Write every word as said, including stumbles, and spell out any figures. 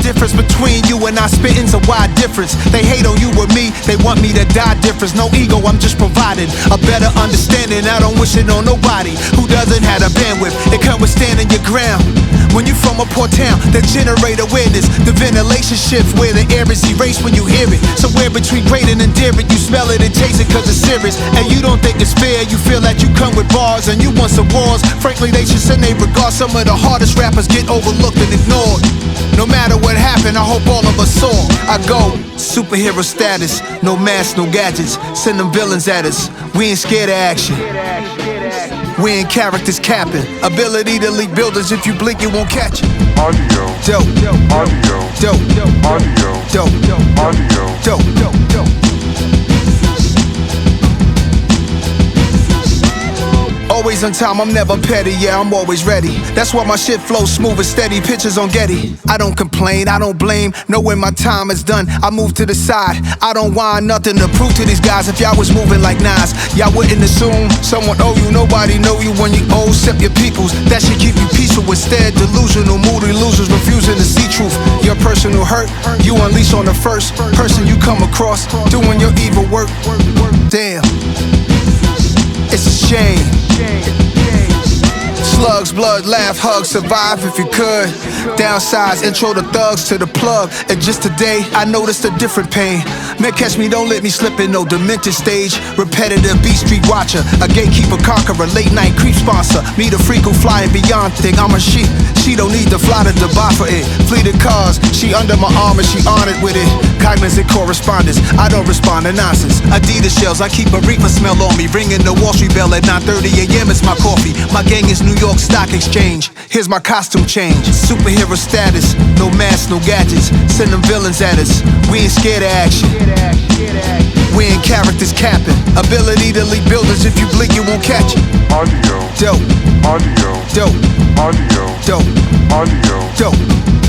difference between you and I spitting's a wide difference. They hate on you or me, they want me to die difference. No ego, I'm just providing a better understanding. I don't wish it on nobody who doesn't have the bandwidth. It comes with standing your ground. When you from a poor town, that generate awareness. The ventilation shift where the air is erased when you hear it. Somewhere between great and endearing, you smell it and taste it cause it's serious. And you don't think it's fair, you feel that you come with bars and you want some wars. Frankly, they should send they regard. Some of the hardest rappers get overlooked and ignored. No matter what happened, I hope all of us saw. I go superhero status, no masks, no gadgets. Send them villains at us, we ain't scared of action. We ain't characters capping. Ability to leap buildings, if you blink you won't catch it. Audio, Dope, audio, dope, audio, dope, audio, dope, dope. Always on time, I'm never petty, yeah, I'm always ready. That's why my shit flows smooth and steady, pictures on Getty. I don't complain, I don't blame, know when my time is done, I move to the side. I don't want nothing to prove to these guys. If y'all was moving like Nas, y'all wouldn't assume someone owe you. Nobody know you when you owe, except your peoples. That should keep you peaceful instead. Delusional, moody losers refusing to see truth. Your personal hurt, you unleash on the first person you come across, doing your evil work. Damn, it's a shame. Slugs, blood, laugh, hug, survive if you could. Downsides, intro the thugs to the plug. And just today, I noticed a different pain. Man, catch me, don't let me slip in no demented stage. Repetitive beat street watcher, a gatekeeper conqueror, late night creep sponsor. Me the freak who flying beyond thing. I'm a sheep, she don't need to fly to Dubai for it. Fleeted cars, she under my arm and she honored with it. Cognizant correspondence, I don't respond to nonsense. Adidas shells, I keep a reefer smell on me. Ringing the Wall Street bell at nine thirty a m It's my coffee. My gang is New York Stock Exchange. Here's my costume change. Superhero status, no masks, no gadgets. Send them villains at us, we ain't scared of action. We ain't characters capping. Ability to leap buildings, if you blink you won't catch it. audio, Dope, audio, dope, audio, dope, audio. dope.